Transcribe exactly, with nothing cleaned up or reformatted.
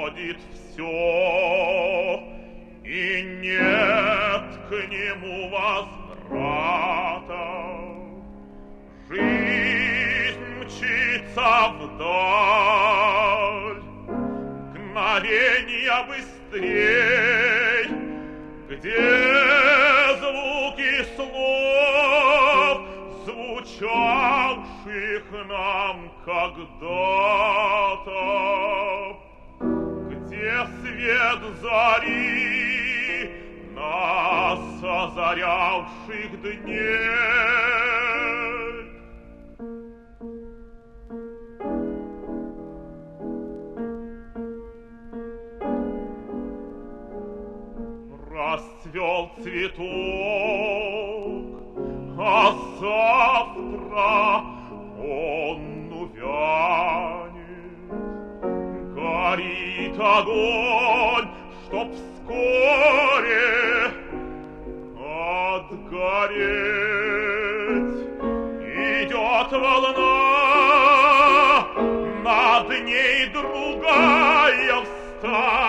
проходит все, и нет к нему возврата. Жизнь мчится вдаль, мгновенья быстрей, где звуки слов, звучавших нам когда-то, где свет зари нас озарявших дней. Расцвел цветок, а завтра он увянет. Горит огонь, чтоб вскоре отгореть. Идет волна, над ней другая встать.